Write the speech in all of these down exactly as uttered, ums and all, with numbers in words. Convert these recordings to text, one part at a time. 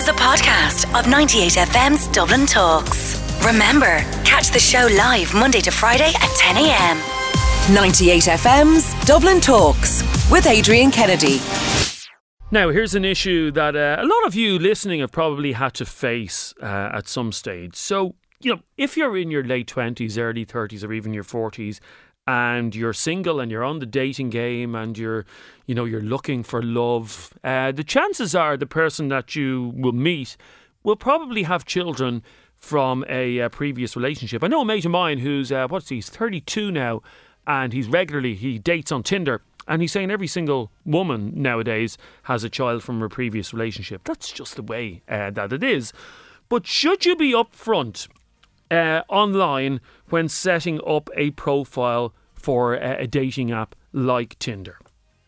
is a podcast of ninety-eight F M's Dublin Talks. Remember, catch the show live Monday to Friday at ten a.m. ninety-eight F M's Dublin Talks with Adrian Kennedy. Now, here's an issue that uh, a lot of you listening have probably had to face uh, at some stage. So, you know, if you're in your late twenties, early thirties, or even your forties, and you're single and you're on the dating game and you're, you know, you're looking for love, uh, the chances are the person that you will meet will probably have children from a uh, previous relationship. I know a mate of mine who's, uh, what's he, he's thirty-two now, and he's regularly, he dates on Tinder, and he's saying every single woman nowadays has a child from a previous relationship. That's just the way uh, that it is. But should you be upfront uh, online when setting up a profile for uh, a dating app like Tinder?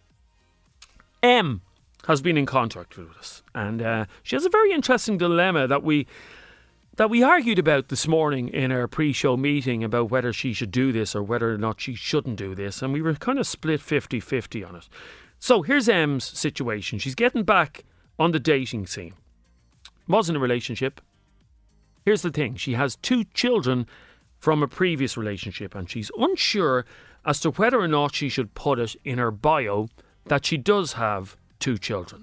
Em has been in contact with us, and uh, she has a very interesting dilemma that we that we argued about this morning in our pre-show meeting about whether she should do this or whether or not she shouldn't do this, and we were kind of split fifty-fifty on it. So here's Em's situation. She's getting back on the dating scene. Was in a relationship. Here's the thing. She has two children from a previous relationship, and she's unsure as to whether or not she should put it in her bio that she does have two children.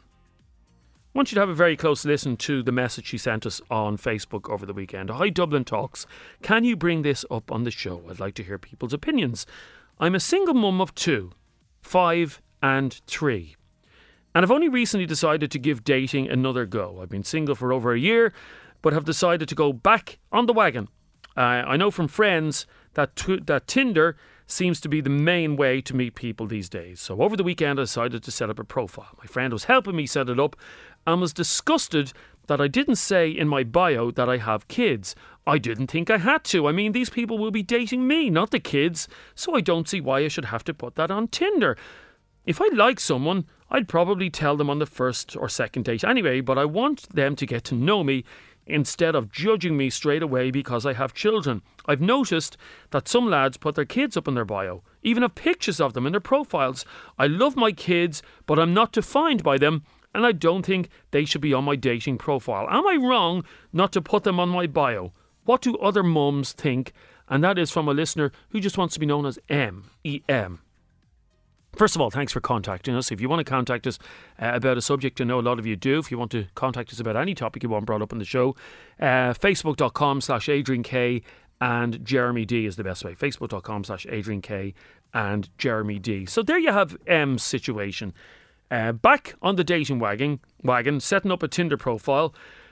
I want you to have a very close listen to the message she sent us on Facebook over the weekend. Hi Dublin Talks. Can you bring this up on the show? I'd like to hear people's opinions. I'm a single mum of two, five and three. And I've only recently decided to give dating another go. I've been single for over a year, but have decided to go back on the wagon. Uh, I know from friends that t- that Tinder seems to be the main way to meet people these days. So over the weekend I decided to set up a profile. My friend was helping me set it up and was disgusted that I didn't say in my bio that I have kids. I didn't think I had to. I mean, these people will be dating me, not the kids, so I don't see why I should have to put that on Tinder. If I like someone, I'd probably tell them on the first or second date anyway, but I want them to get to know me instead of judging me straight away because I have children. I've noticed that some lads put their kids up in their bio, even have pictures of them in their profiles. I love my kids, but I'm not defined by them, and I don't think they should be on my dating profile. Am I wrong not to put them on my bio? What do other mums think? And that is from a listener who just wants to be known as M E M. First of all, thanks for contacting us. If you want to contact us uh, about a subject, I know a lot of you do. If you want to contact us about any topic you want brought up on the show, uh, facebook.com slash Adrian K and Jeremy D is the best way. Facebook.com slash Adrian K and Jeremy D. So there you have M's situation. Uh, back on the dating wagon, wagon, setting up a Tinder profile.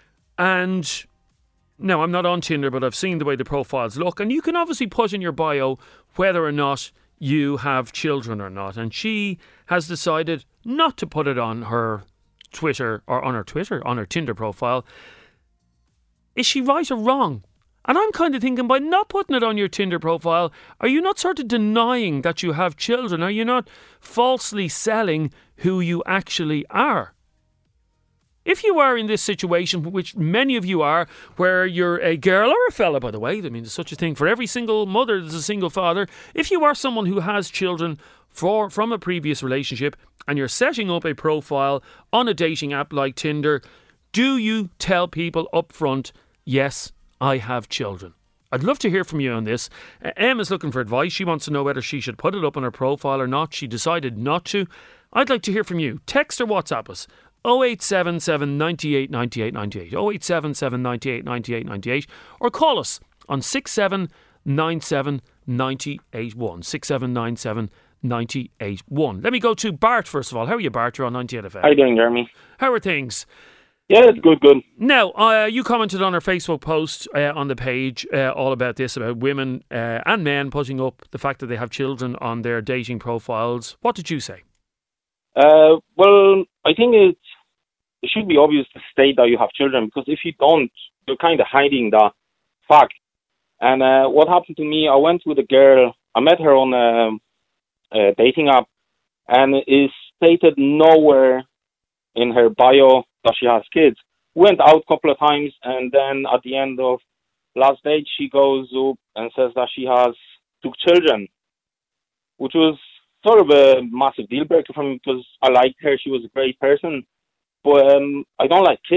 And now, I'm not on Tinder, but I've seen the way the profiles look. And you can obviously put in your bio whether or not you have children or not, and she has decided not to put it on her Twitter or on her Twitter, on her Tinder profile. Is she right or wrong? And I'm kind of thinking, by not putting it on your Tinder profile, are you not sort of denying that you have children? Are you not falsely selling who you actually are? If you are in this situation, which many of you are, where you're a girl or a fella, by the way, I mean, there's such a thing for every single mother, there's a single father. If you are someone who has children for, from a previous relationship and you're setting up a profile on a dating app like Tinder, do you tell people up front, yes, I have children? I'd love to hear from you on this. Uh, Em is looking for advice. She wants to know whether she should put it up on her profile or not. She decided not to. I'd like to hear from you. Text or WhatsApp us. oh eight seven seven, nine eight, nine eight, nine eight, oh eight seven seven, nine eight, nine eight, nine eight, or call us on six seven nine seven, nine eight one, six seven nine seven, nine eight one. Let me go to Bart first of all. How are you, Bart? You're on ninety-eight F M. How you doing, Jeremy? How are things? Yeah, it's good, good. Now, uh, you commented on our Facebook post uh, on the page uh, all about this, about women uh, and men putting up the fact that they have children on their dating profiles. What did you say? Uh, well, I think it's, it should be obvious to state that you have children, because if you don't, you're kind of hiding that fact. And uh, what happened to me, I went with a girl, I met her on a, a dating app, and it stated nowhere in her bio that she has kids. We went out a couple of times, and then at the end of last date, she goes up and says that she has two children, which was sort of a massive deal breaker for me, because I liked her, she was a great person, but um, I don't like kids.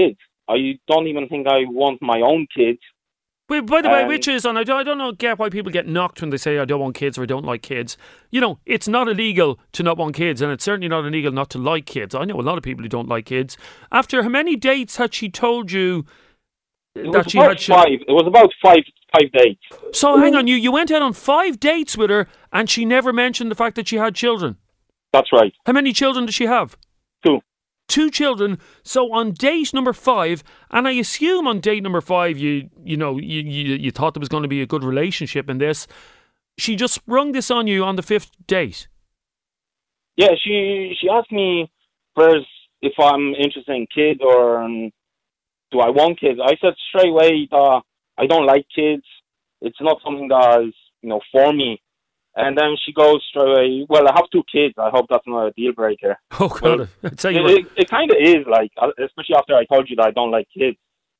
I don't even think I want my own kids. Wait, by the way, Um, which is, and I don't, I don't know, get why people get knocked when they say I don't want kids or I don't like kids. You know, it's not illegal to not want kids, and it's certainly not illegal not to like kids. I know a lot of people who don't like kids. After how many dates had she told you It that was she about had children? five. It was about five five dates. So hang on, you, you went out on five dates with her and she never mentioned the fact that she had children. That's right. How many children does she have? Two. Two children. So on date number five, and I assume on date number five, you you know you you, you thought there was going to be a good relationship in this. She just sprung this on you on the fifth date. Yeah, she she asked me first if I'm interested in kids or um, do I want kids. I said straight away that I don't like kids. It's not something that is, you know, for me. And then she goes straight away, well, I have two kids. I hope that's not a deal breaker. Oh, God. Well, I'd say you It, were. it, it kind of is, like, uh, especially after I told you that I don't like kids.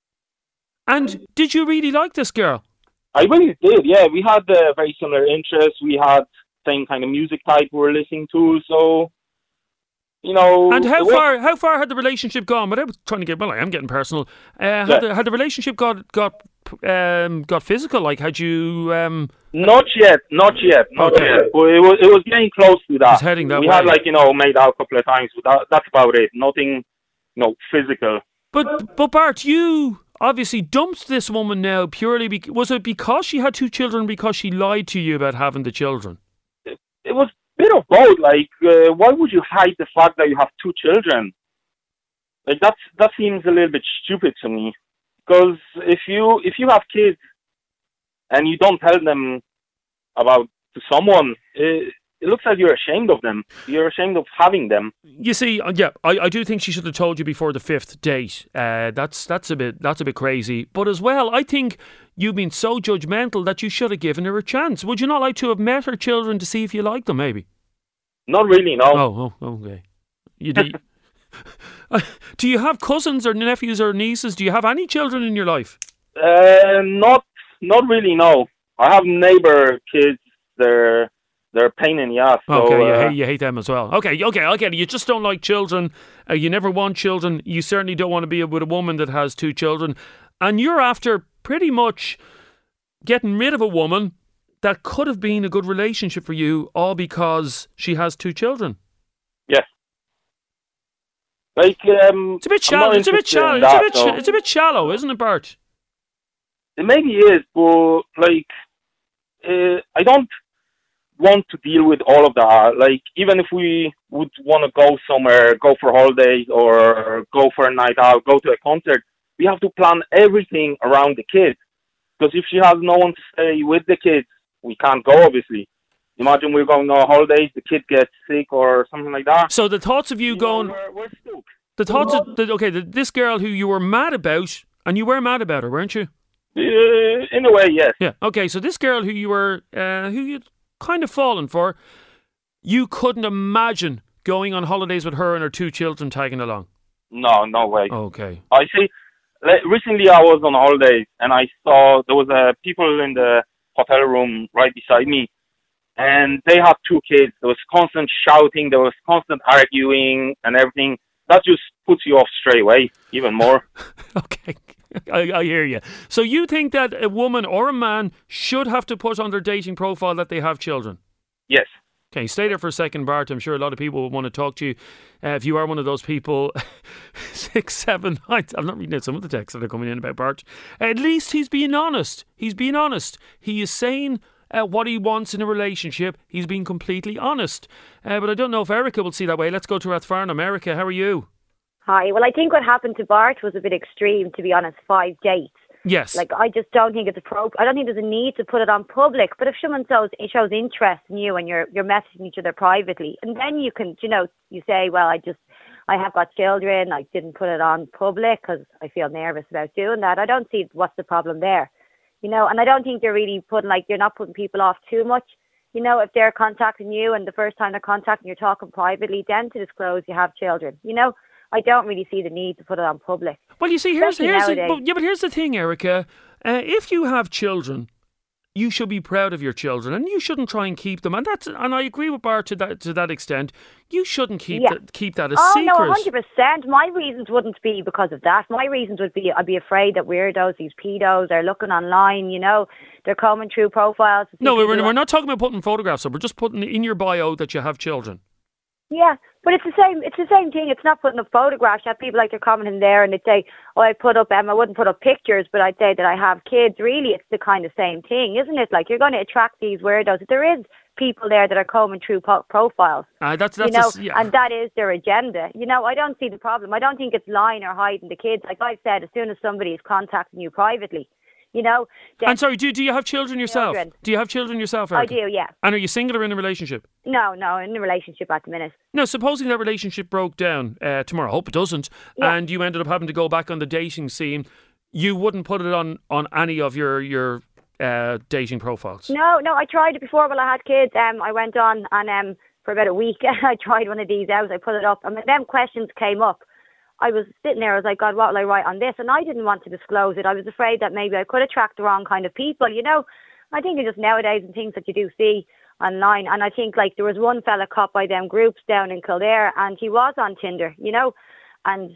And did you really like this girl? I really did, yeah. We had uh, very similar interests. We had same kind of music type we were listening to. So, you know. And how it was- far how far had the relationship gone? Without trying to get, well, I am getting personal. Uh, had, Yeah. the, had the relationship got got um, got physical? Like, had you... Um, Not yet, not yet, not Okay. yet. But it was it was getting close to that. It's heading that we way. had like you know made out a couple of times, but that, that's about it. Nothing, you know, physical. But but Bart, you obviously dumped this woman now purely because, was it because she had two children, because she lied to you about having the children? It, it was a bit of both. Like, uh, why would you hide the fact that you have two children? Like that's that seems a little bit stupid to me. Because if you if you have kids and you don't tell them about to someone, it, it looks like you're ashamed of them. You're ashamed of having them. You see, uh, yeah, I, I do think she should have told you before the fifth date. Uh, that's that's a bit that's a bit crazy. But as well, I think you've been so judgmental that you should have given her a chance. Would you not like to have met her children to see if you like them? Maybe. Not really, no. Oh, oh, okay. You do. Uh, do you have cousins or nephews or nieces? Do you have any children in your life? Uh, not not really. No, I have neighbor kids. They're they're a pain in the ass. So, Okay, you, uh, hate, you hate them as well. Okay, okay, I get it. You just don't like children. Uh, you never want children. You certainly don't want to be with a woman that has two children. And you're after pretty much getting rid of a woman that could have been a good relationship for you, all because she has two children. yes. Like um, It's a bit I'm shallow. not It's a bit interested shallow. in It's a that, bit. so- Sh- it's a bit shallow, isn't it, Bart? It maybe is, but like uh, I don't want to deal with all of that. Like even if we would want to go somewhere, go for holidays or go for a night out, go to a concert, we have to plan everything around the kids. Because if she has no one to stay with the kids, we can't go. Obviously, imagine we're going on holidays, the kid gets sick or something like that. So the thoughts of you You know, going, we're, we're stuck. the thoughts of the, okay, the, this girl who you were mad about, and you were mad about her, weren't you? Uh, in a way, yes. Yeah. Okay. So this girl who you were, uh, who you'd kind of fallen for, you couldn't imagine going on holidays with her and her two children tagging along. No, no way. Okay. I see. Like, recently, I was on holidays and I saw there was uh, people in the hotel room right beside me, and they had two kids. There was constant shouting, there was constant arguing, and everything. That just puts you off straight away, even more. Okay. I, I hear you. So you think that a woman or a man should have to put on their dating profile that they have children? Yes. Okay, stay there for a second, Bart. I'm sure a lot of people will want to talk to you. Uh, if you are one of those people, six, seven, nine, I'm not reading out some of the texts that are coming in about Bart. At least he's being honest. He's being honest. He is saying uh, what he wants in a relationship. He's being completely honest. Uh, but I don't know if Erica will see that way. Let's go to Rathfarnham. Erica, how are you? Hi. Well, I think what happened to Bart was a bit extreme, to be honest. Five dates. Yes. Like, I just don't think it's appropriate. I don't think there's a need to put it on public. But if someone shows, shows interest in you and you're you're messaging each other privately, and then you can, you know, you say, well, I just, I have got children. I didn't put it on public because I feel nervous about doing that. I don't see what's the problem there, you know. And I don't think you're really putting, like, you're not putting people off too much. You know, if they're contacting you and the first time they're contacting, you're talking privately, then to disclose you have children, you know. I don't really see the need to put it on public. Well, you see, here's Especially here's the, nowadays. but, yeah, but here's the thing, Erica. Uh, if you have children, you should be proud of your children, and you shouldn't try and keep them. And that's and I agree with Bart to that to that extent. You shouldn't keep Yeah. that, keep that a Oh, secret. no, one hundred percent. My reasons wouldn't be because of that. My reasons would be I'd be afraid that weirdos, these pedos, are looking online, you know, they're combing through profiles. to see No, we're, people- we're not talking about putting photographs up. We're just putting in your bio that you have children. Yeah, but it's the same. It's the same thing. It's not putting up photographs. You have people like they're commenting there, and they say, "Oh, I put up." Um, I wouldn't put up pictures, but I'd say that I have kids. Really, it's the kind of same thing, isn't it? Like you're going to attract these weirdos. There is people there that are combing through po- profiles. Uh, that's that's you know, a s- yeah. and that is their agenda. You know, I don't see the problem. I don't think it's lying or hiding the kids. Like I've said, as soon as somebody is contacting you privately, you know. then And sorry, do do you have children yourself? Children. Do you have children yourself, I Erica? do, yeah. And are you single or in a relationship? No, no, in a relationship at the minute. Now, supposing that relationship broke down uh, tomorrow, I hope it doesn't, Yeah. and you ended up having to go back on the dating scene, you wouldn't put it on, on any of your your uh, dating profiles? No, no, I tried it before while I had kids. Um, I went on and um, for about a week, I tried one of these out. I put it up, and when them questions came up, I was sitting there. I was like, God, what will I write on this? And I didn't want to disclose it. I was afraid that maybe I could attract the wrong kind of people. You know, I think it's just nowadays and things that you do see online. And I think like there was one fella caught by them groups down in Kildare, and he was on Tinder. You know, and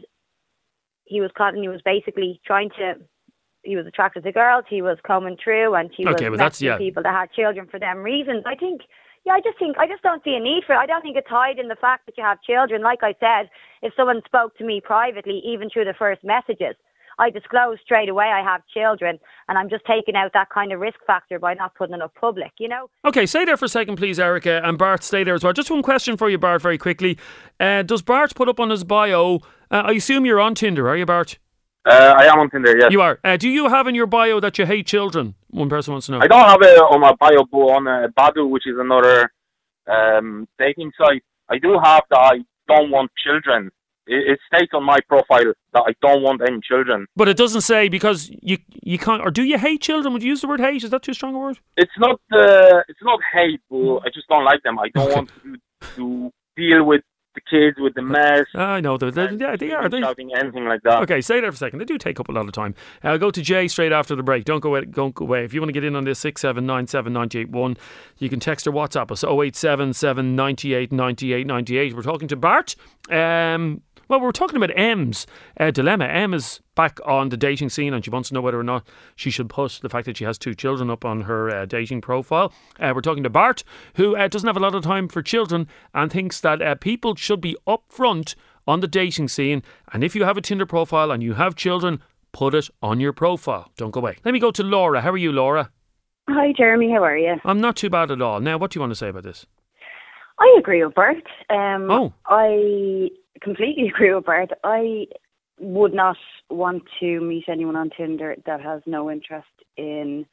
he was caught, and he was basically trying to. He was attracted to girls. He was coming through, and he Okay, was well, that's- messing with yeah. people that had children for them reasons. I think. Yeah, I just think, I just don't see a need for it. I don't think it's hide in the fact that you have children. Like I said, if someone spoke to me privately, even through the first messages, I disclose straight away I have children, and I'm just taking out that kind of risk factor by not putting it up public, you know? Okay, stay there for a second, please, Erica, and Bart, stay there as well. Just one question for you, Bart, very quickly. Uh, does Bart put up on his bio, uh, I assume you're on Tinder, are you, Bart? Uh, I am on Tinder, yes. You are. Uh, do you have in your bio that you hate children? One person wants to know. I don't have it on my bio, but on uh, Badu, which is another um, dating site, I do have that I don't want children. It, it states on my profile that I don't want any children. But it doesn't say because you you can't, or do you hate children? Would you use the word hate? Is that too strong a word? It's not uh, it's not hate, but I just don't like them. I don't Okay. want to, to deal with the kids, with the mess. I know, they, they, yeah, they are. They, Shouting anything like that. Okay, stay there for a second. They do take up a lot of time. I'll go to Jay straight after the break. Don't go away. Don't go away. If you want to get in on this, six seven nine seven nine eight one, you can text or WhatsApp us oh eight seven seven, nine eight, nine eight, nine eight. We're talking to Bart. Um, well, we're talking about Em's uh, dilemma. Em is back on the dating scene, and she wants to know whether or not she should put the fact that she has two children up on her uh, dating profile. Uh, we're talking to Bart, who uh, doesn't have a lot of time for children and thinks that uh, people should be upfront on the dating scene. And if you have a Tinder profile and you have children, put it on your profile. Don't go away. Let me go to Laura. How are you, Laura? Hi, Jeremy. How are you? I'm not too bad at all. Now, what do you want to say about this? I agree with Bert. Um, Oh. I completely agree with Bert. I would not want to meet anyone on Tinder that has no interest in,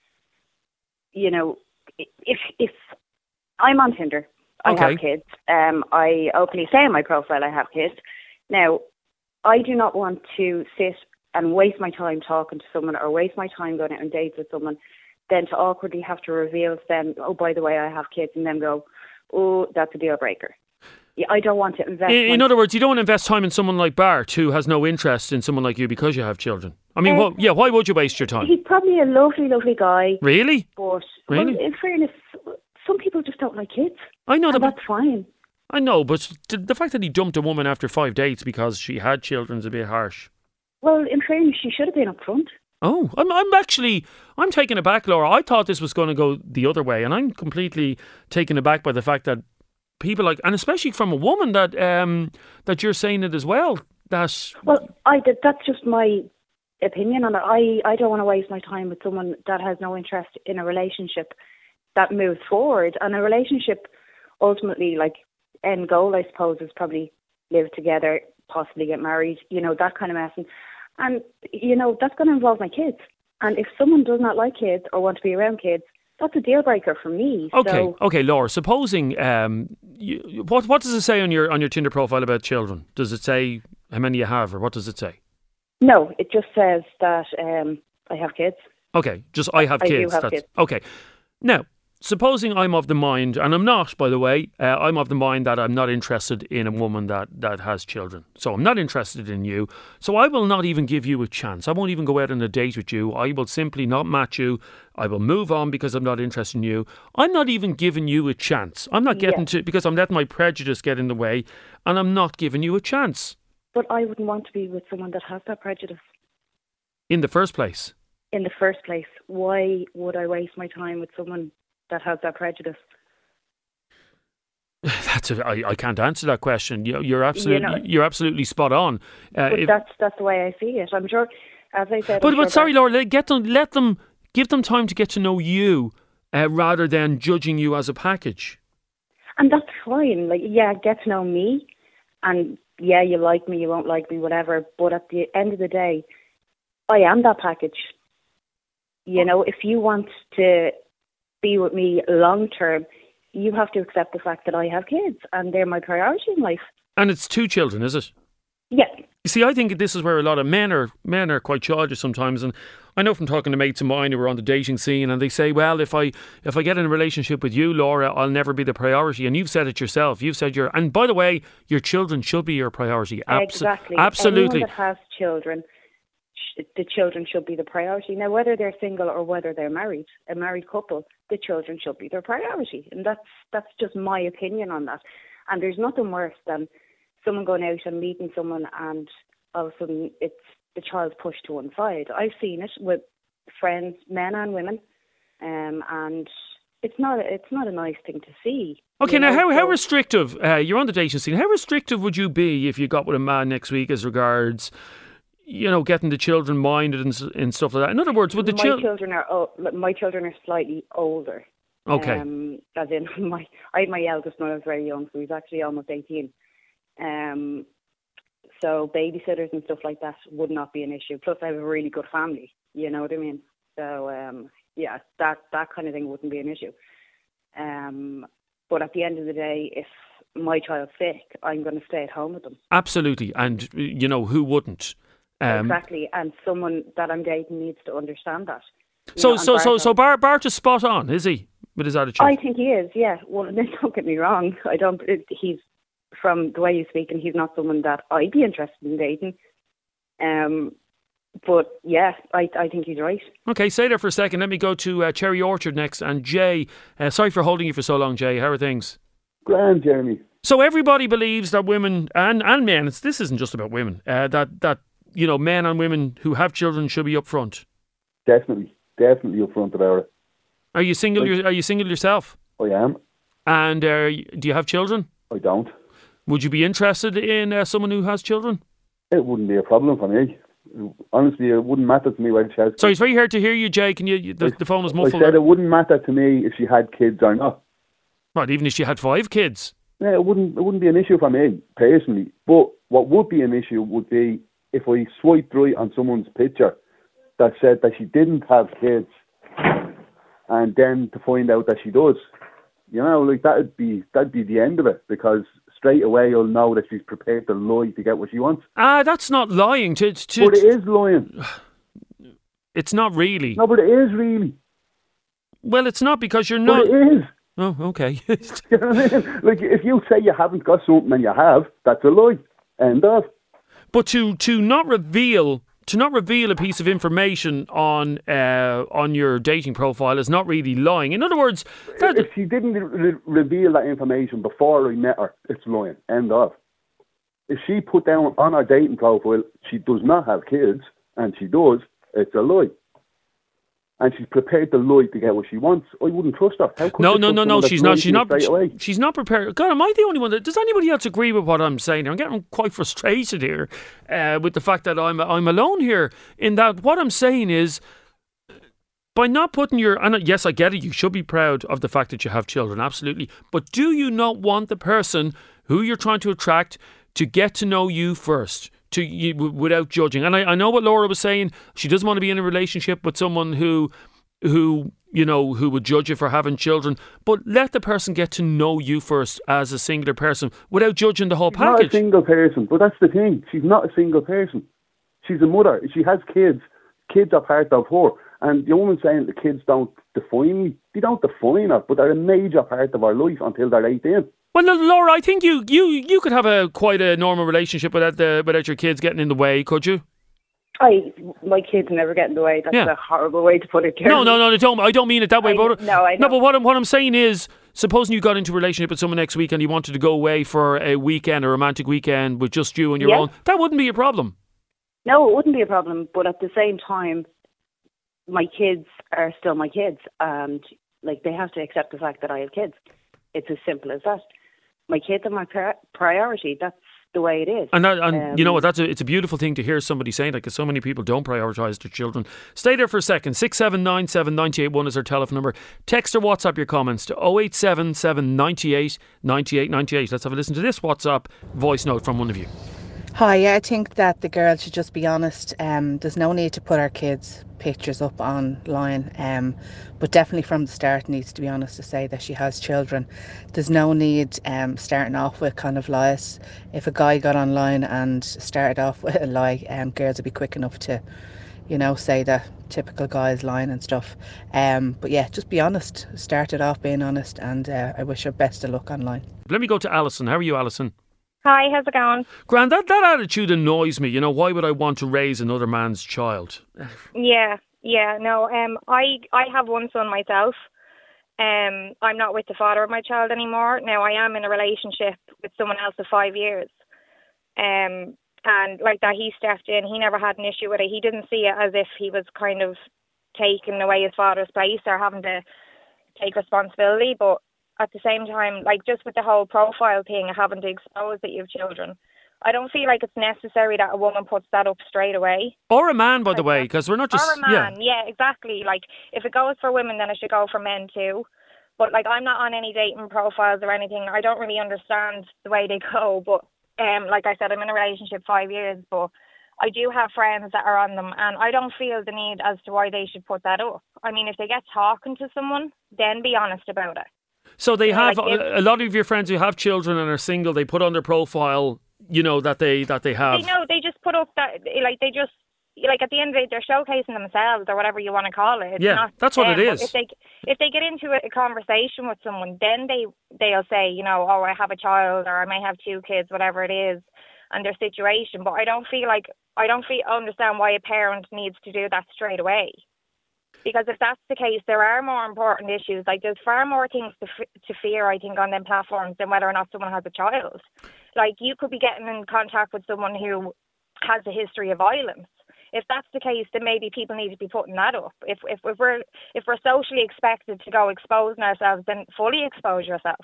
you know, if if I'm on Tinder, I Okay. have kids. Um, I openly say in my profile I have kids. Now, I do not want to sit and waste my time talking to someone or waste my time going out on dates with someone, then to awkwardly have to reveal to them, oh, by the way, I have kids, and then go, oh, that's a deal breaker. Yeah, I don't want to invest. In, my- in other words, you don't want to invest time in someone like Bart who has no interest in someone like you because you have children. I mean, Uh, what, yeah, why would you waste your time? He's probably a lovely, lovely guy, Really? but Really? well, in fairness, some people just don't like kids, I know that. and But, that's fine. I know, but th- the fact that he dumped a woman after five dates because she had children is a bit harsh. Well, in fairness, she should have been up front. Oh, I'm, I'm actually, I'm taken aback, Laura. I thought this was going to go the other way, and I'm completely taken aback by the fact that people like, and especially from a woman that um that you're saying it as well. That Well, I did, that's just my opinion on it. I, I don't want to waste my time with someone that has no interest in a relationship that moves forward. And a relationship, ultimately, like, end goal, I suppose, is probably live together, possibly get married, you know, that kind of mess. And, and you know, that's going to involve my kids. And if someone does not like kids or want to be around kids, that's a deal breaker for me. okay, So, okay, Laura. Supposing um, you, what what does it say on your on your Tinder profile about children? Does it say how many you have, or what does it say? no, it just says that um, I have kids. Okay, just I have I do kids. have That's kids. okay. Now, supposing I'm of the mind, and I'm not, by the way, uh, I'm of the mind that I'm not interested in a woman that, that has children. So I'm not interested in you. So I will not even give you a chance. I won't even go out on a date with you. I will simply not match you. I will move on because I'm not interested in you. I'm not even giving you a chance. I'm not getting Yeah. to, because I'm letting my prejudice get in the way, and I'm not giving you a chance But I wouldn't want to be with someone that has that prejudice in the first place. in the first place. Why would I waste my time with someone that has that prejudice? That's a, I, I can't answer that question. You, you're absolutely You know- you're absolutely spot on. Uh, But if- that's that's the way I see it. I'm sure, as I said. But I'm but sure sorry, that- Laura, let- get them, let them, give them time to get to know you, uh, rather than judging you as a package. And that's fine. Like, yeah, get to know me, and yeah, you like me, you won't like me, whatever. But at the end of the day, I am that package. You know, if you want to be with me long term, you have to accept the fact that I have kids and they're my priority in life. And it's two children, is it? Yeah. You see, I think this is where a lot of men are men are quite childish sometimes, and I know from talking to mates of mine who are on the dating scene, and they say, "Well, if I if I get in a relationship with you, Laura, I'll never be the priority." And you've said it yourself. You've said your and by the way, your children should be your priority. Abso- Exactly. absolutely. Anyone that has children, sh- the children should be the priority. Now, whether they're single or whether they're married, a married couple, the children should be their priority. And that's that's just my opinion on that. And there's nothing worse than someone going out and meeting someone and all of a sudden it's the child's pushed to one side. I've seen it with friends, men and women, um, and it's not it's not a nice thing to see. Okay, you now know, how, how so- restrictive, uh, you're on the dating scene, how restrictive would you be if you got with a man next week as regards, you know, getting the children minded and, s- and stuff like that? In other words, would the my children... children are o- my children are slightly older. Okay. Um, as in my I had my eldest when I was very young, so he's actually almost eighteen. Um, so babysitters and stuff like that would not be an issue. Plus, I have a really good family. You know what I mean? So um, yeah, that that kind of thing wouldn't be an issue. Um, but at the end of the day, if my child's sick, I'm going to stay at home with them. Absolutely. And, you know, who wouldn't? Um, Exactly, and someone that I'm dating needs to understand that. You So, know, and so, so, Bart- so Bar- Bart is spot on, is he? With his attitude? I think he is, yeah. Well, don't get me wrong. I don't. It, he's from the way he's speaking. He's not someone that I'd be interested in dating. Um, but yeah, I I think he's right. Okay, stay there for a second. Let me go to uh, Cherry Orchard next. And Jay, uh, sorry for holding you for so long, Jay. How are things? Grand, Jeremy. So everybody believes that women and, and men, it's, this isn't just about women, uh, that, that, you know, men and women who have children should be upfront. Definitely, definitely up front about it. Are you single? Like- your- Are you single yourself? I am. And uh, do you have children? I don't. Would you be interested in uh, someone who has children? It wouldn't be a problem for me. Honestly, it wouldn't matter to me whether she has. Sorry, it's very hard to hear you, Jay. Can you? you- The, the phone is I muffled. said it wouldn't matter to me if she had kids or not. Right, even if she had five kids. Yeah, it wouldn't. It wouldn't be an issue for me personally. But what would be an issue would be if I swiped right on someone's picture that said that she didn't have kids, and then to find out that she does. You know, like that'd be that'd be the end of it, because straight away you'll know that she's prepared to lie to get what she wants. Ah, that's not lying. To, to, But it is lying. It's not really. No, but it is really. Well, it's not, because you're But not. it is. Oh, okay. You know what I mean? Like, if you say you haven't got something and you have, that's a lie. End of. But to to not reveal to not reveal a piece of information on uh, on your dating profile is not really lying. In other words, that, If she didn't re- reveal that information before I met her, it's lying. End of. If she put down on her dating profile she does not have kids, and she does, it's a lie. And she's prepared to lie to get what she wants, I wouldn't trust her. How could no, you no, trust no, someone no. that's She's lying not. to She's you not. straight away? She's not prepared. God, am I the only one that? Does anybody else agree with what I'm saying? I'm getting quite frustrated here uh, with the fact that I'm I'm alone here. In that, what I'm saying is, by not putting your, and yes, I get it. You should be proud of the fact that you have children, absolutely. But do you not want the person who you're trying to attract to get to know you first? To you, w- without judging. And I, I know what Laura was saying. She doesn't want to be in a relationship with someone who, who you know, who would judge you for having children. But let the person get to know you first as a singular person without judging the whole She's not a package. single person, but that's the thing. She's not a single person. She's a mother. She has kids. Kids are part of her. And the woman saying the kids don't define me, they don't define her, but they're a major part of our life until they're eighteen. Well, no, Laura, I think you, you, you could have a quite a normal relationship without the without your kids getting in the way, could you? I, my kids never get in the way. That's Yeah. a horrible way to put it. No, no, no, I don't. I don't mean it that way. I- but no, I no, know. but what I'm what I'm saying is, supposing you got into a relationship with someone next week and you wanted to go away for a weekend, a romantic weekend with just you and your Yeah. own, that wouldn't be a problem. No, it wouldn't be a problem. But at the same time, my kids are still my kids, and like they have to accept the fact that I have kids. It's as simple as that. My kids are my pri- priority. That's the way it is. And, that, and Um, you know what? That's a, it's a beautiful thing to hear somebody saying that, because so many people don't prioritise their children. Stay there for a second. six seven nine seven nine eight one is our telephone number. Text or WhatsApp your comments to oh eight seven seven nine eight nine eight nine eight. Let's have a listen to this WhatsApp voice note from one of you. Hi, yeah, I think that the girl should just be honest. Um, there's no need to put our kids' pictures up online, um, but definitely from the start needs to be honest to say that she has children. There's no need um, starting off with kind of lies. If a guy got online and started off with a lie, um, girls would be quick enough to, you know, say that typical guy's lying and stuff. Um, but yeah, just be honest. Start it off being honest, and uh, I wish her best of luck online. Let me go to Alison. How are you, Alison? Hi, how's it going? Grand, that, that attitude annoys me. You know, why would I want to raise another man's child? Yeah, yeah, no, um, I I have one son myself. Um, I'm not with the father of my child anymore. Now, I am in a relationship with someone else for five years. Um, and like that, he stepped in. He never had an issue with it. He didn't see it as if he was kind of taking away his father's place or having to take responsibility. But at the same time, like just with the whole profile thing, having to expose that you have children, I don't feel like it's necessary that a woman puts that up straight away. Or a man, by the way, because we're not just... Or a man, yeah. yeah, exactly. Like, if it goes for women, then it should go for men too. But, like, I'm not on any dating profiles or anything. I don't really understand the way they go. But, um, like I said, I'm in a relationship five years, but I do have friends that are on them, and I don't feel the need as to why they should put that up. I mean, if they get talking to someone, then be honest about it. So they have, like if- a, a lot of your friends who have children and are single, they put on their profile, you know, that they that they have. They know, they just put up that, like, they just, like, at the end of the day, they're showcasing themselves or whatever you want to call it. It's Yeah, not that's what them. it But is. If they, if they get into a, a conversation with someone, then they, they'll say, you know, oh, I have a child or I may have two kids, whatever it is, and their situation. But I don't feel like, I don't feel, understand why a parent needs to do that straight away. Because if that's the case, there are more important issues. Like, there's far more things to, f- to fear, I think, on them platforms than whether or not someone has a child. Like, you could be getting in contact with someone who has a history of violence. If that's the case, then maybe people need to be putting that up. If, if, if we're if we're socially expected to go exposing ourselves, then fully expose yourself.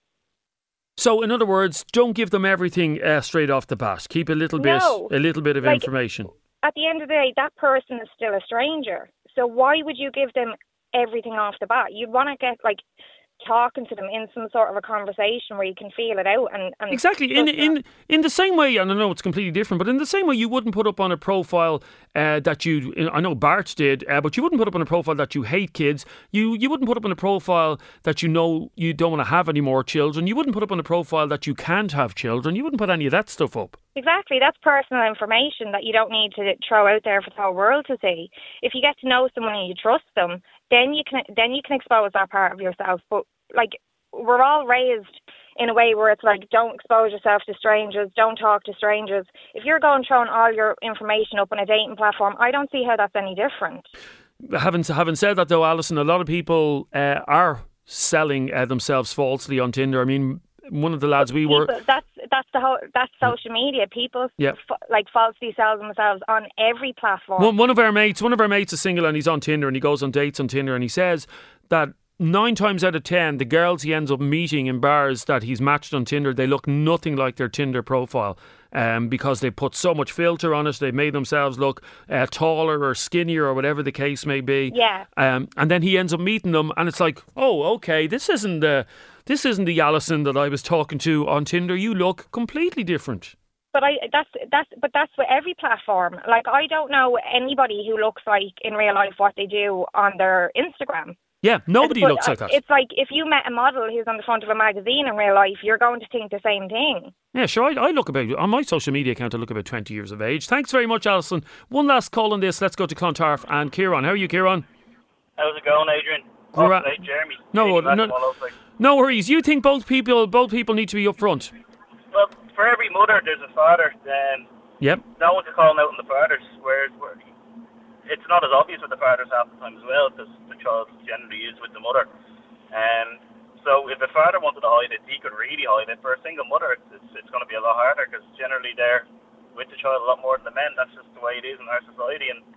So, in other words, don't give them everything uh, straight off the bat. Keep a little bit, No. a little bit of Like, information. At the end of the day, that person is still a stranger. So why would you give them everything off the bat? You'd want to get, like, talking to them in some sort of a conversation where you can feel it out. and, and Exactly. In stuff in that- in the same way, and I know it's completely different, but in the same way, you wouldn't put up on a profile uh, that you. I know Bart did, uh, but you wouldn't put up on a profile that you hate kids. You you wouldn't put up on a profile that you know you don't want to have any more children. You wouldn't put up on a profile that you can't have children. You wouldn't put any of that stuff up. Exactly, that's personal information that you don't need to throw out there for the whole world to see. If you get to know someone and you trust them, then you can then you can expose that part of yourself. But like, we're all raised in a way where it's like, don't expose yourself to strangers, don't talk to strangers. If you're going throwing all your information up on a dating platform, I don't see how that's any different. Having having said that, though, Alison, a lot of people uh, are selling uh, themselves falsely on Tinder. I mean, one of the lads we were. People, that's that's the whole that's social media. People Yeah. f- like falsely sell themselves on every platform. One, one of our mates, one of our mates is single and he's on Tinder and he goes on dates on Tinder and he says that nine times out of ten, the girls he ends up meeting in bars that he's matched on Tinder, they look nothing like their Tinder profile, um, because they put so much filter on it. They've made themselves look uh, taller or skinnier or whatever the case may be. Yeah. Um, and then he ends up meeting them, and it's like, oh, okay, this isn't the this isn't the Alison that I was talking to on Tinder. You look completely different. But I that's that's but that's with every platform. Like, I don't know anybody who looks like in real life what they do on their Instagram. Yeah, nobody But, looks like uh, that. It's like if you met a model who's on the front of a magazine in real life, you're going to think the same thing. Yeah, sure. I, I look about, on my social media account, I look about twenty years of age. Thanks very much, Alison. One last call on this. Let's go to Clontarf and Kieran. How are you, Kieran? How's it going, Adrian? We're Oh, at- hey, Jeremy. No, Adrian, no, that's all over. no worries. You think both people, both people need to be upfront? Well, for every mother, there's a father. Um, Yep. no one can call them out on the fathers, whereas where it's not as obvious with the fathers half the time as well, because the child generally is with the mother. Um, so if the father wanted to hide it, he could really hide it. For a single mother, it's, it's, it's going to be a lot harder, because generally they're with the child a lot more than the men. That's just the way it is in our society. And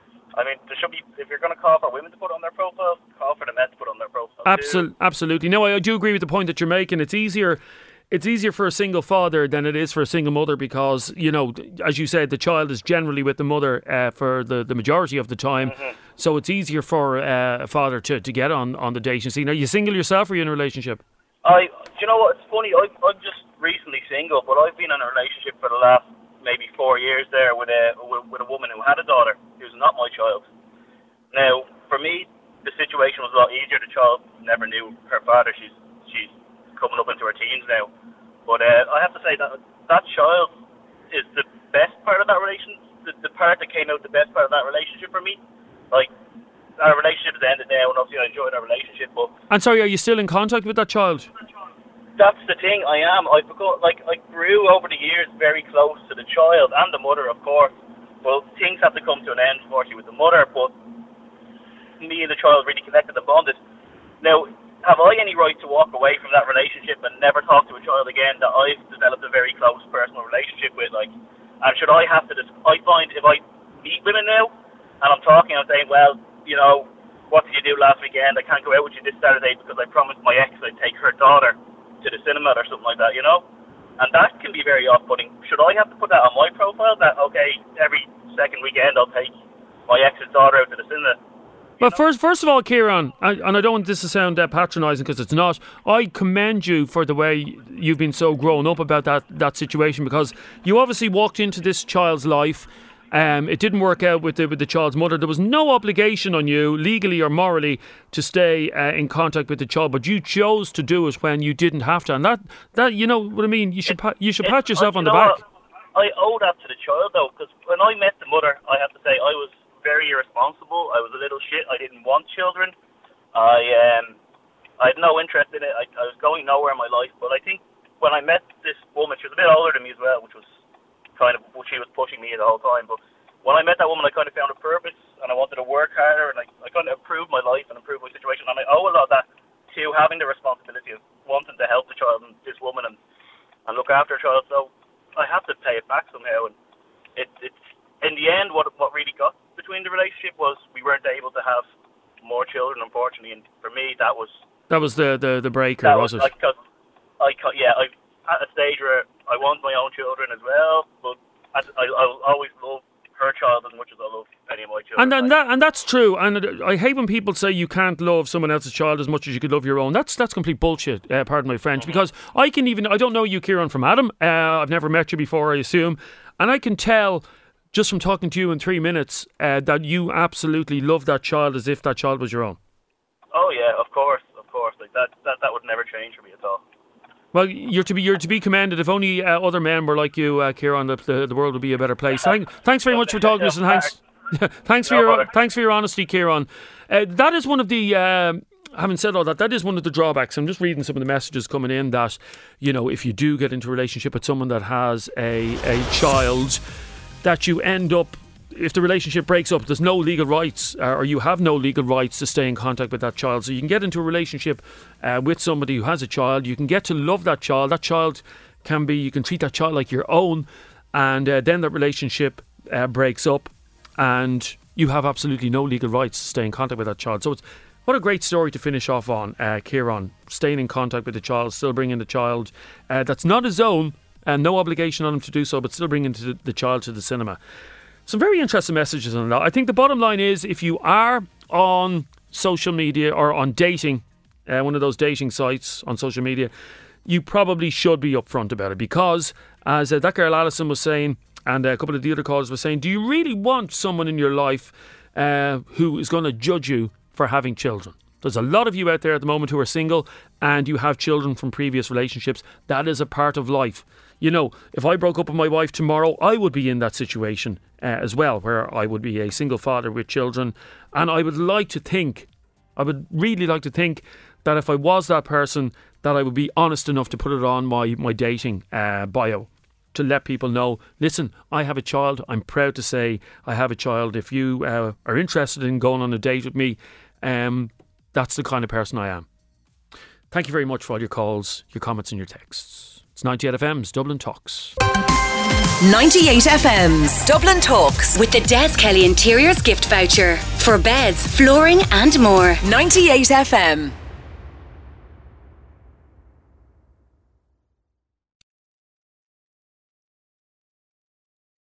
I mean, there should be, if you're going to call for women to put on their profile, call for the men to put on their profile. Absol- absolutely. No, I, I do agree with the point that you're making. It's easier. It's easier for a single father than it is for a single mother because, you know, as you said, the child is generally with the mother uh, for the, the majority of the time. Mm-hmm. So it's easier for uh, a father to, to get on, on the dating scene. Are you single yourself or are you in a relationship? I, do you know what? It's funny. I, I'm just recently single, but I've been in a relationship for the last maybe four years there with a with, with a woman who had a daughter who's not my child. Now, for me, the situation was a lot easier. The child never knew her father. She's she's coming up into her teens now. But uh, I have to say that that child is the best part of that relation. The, the part that came out the best part of that relationship for me. Like, our relationship has ended now, and obviously I enjoyed our relationship, but And sorry, are you still in contact with that child? that's the thing. I am. I forgot. Like, I grew over the years very close to the child and the mother, of course. Well, things have to come to an end, unfortunately, with the mother. But me and the child really connected and bonded. Now, have I any right to walk away from that relationship and never talk to a child again that I've developed a very close personal relationship with? Like, and should I have to? Dis- I find if I meet women now and I'm talking, I'm saying, well, you know, what did you do last weekend? I can't go out with you this Saturday because I promised my ex I'd take her daughter to the cinema or something like that, you know? And that can be very off-putting. Should I have to put that on my profile, that, okay, every second weekend I'll take my ex's daughter out to the cinema? But first, first of all, Kieran, and and I don't want this to sound uh, patronising because it's not, I commend you for the way you've been so grown up about that, that situation, because you obviously walked into this child's life. Um, it didn't work out with the, with the child's mother. There was no obligation on you, legally or morally, to stay uh, in contact with the child, but you chose to do it when you didn't have to. And that, that you know what I mean? You should pa- you should pat yourself on the back. What? I owe that to the child, though, because when I met the mother, I have to say, I was very irresponsible. I was a little shit. I didn't want children. I um, I had no interest in it. I, I was going nowhere in my life. But I think when I met this woman, she was a bit older than me as well, which was kind of what she was pushing me the whole time. But when I met that woman, I kind of found a purpose, and I wanted to work harder, and I, I kind of improved my life and improved my situation. And I owe a lot of that to having the responsibility of wanting to help the child and this woman and, and look after a child. So I have to pay it back somehow. And it, it's in the end, what what really got between the relationship was we weren't able to have more children, unfortunately. And for me, that was That was the, the, the breaker, that was, was it? like, cause I ca- yeah, I at a stage where I want my own children as well, but I I I'll always love her child as much as I love any of my children. And, and that and that's true. And I hate when people say you can't love someone else's child as much as you could love your own. That's that's complete bullshit. Uh, pardon my French. Mm-hmm. Because I can even I don't know you, Kieran, from Adam. Uh, I've never met you before, I assume, and I can tell just from talking to you in three minutes uh, that you absolutely love that child as if that child was your own. Oh yeah, of course, of course. Like that that that would never change for me at all. Well, you're to be you're to be commended. If only uh, other men were like you, uh, Kieran, the, the the world would be a better place. Thank, thanks very much for talking to us, and thanks thanks for No your bother. thanks for your honesty, Kieran. Uh, that is one of the. Um, having said all that, that is one of the drawbacks. I'm just reading some of the messages coming in that, you know, if you do get into a relationship with someone that has a a child, that you end up. If the relationship breaks up, there's no legal rights, uh, or you have no legal rights to stay in contact with that child. So you can get into a relationship uh, with somebody who has a child. You can get to love that child. That child can be, you can treat that child like your own, and uh, then that relationship uh, breaks up, and you have absolutely no legal rights to stay in contact with that child. So it's what a great story to finish off on, uh, Kieran. Staying in contact with the child, still bringing the child uh, that's not his own, and no obligation on him to do so, but still bringing the, the child to the cinema. Some very interesting messages on that. I think the bottom line is, if you are on social media or on dating, uh, one of those dating sites on social media, you probably should be upfront about it, because as uh, that girl Alison was saying, and a couple of the other callers were saying, do you really want someone in your life uh, who is going to judge you for having children? There's a lot of you out there at the moment who are single and you have children from previous relationships. That is a part of life. You know, if I broke up with my wife tomorrow, I would be in that situation uh, as well, where I would be a single father with children. And I would like to think, I would really like to think that if I was that person, that I would be honest enough to put it on my, my dating uh, bio, to let people know, listen, I have a child. I'm proud to say I have a child. If you uh, are interested in going on a date with me, um, that's the kind of person I am. Thank you very much for all your calls, your comments and your texts. It's ninety-eight F M's Dublin Talks. ninety-eight F M's Dublin Talks with the Des Kelly Interiors gift voucher for beds, flooring and more. ninety-eight F M.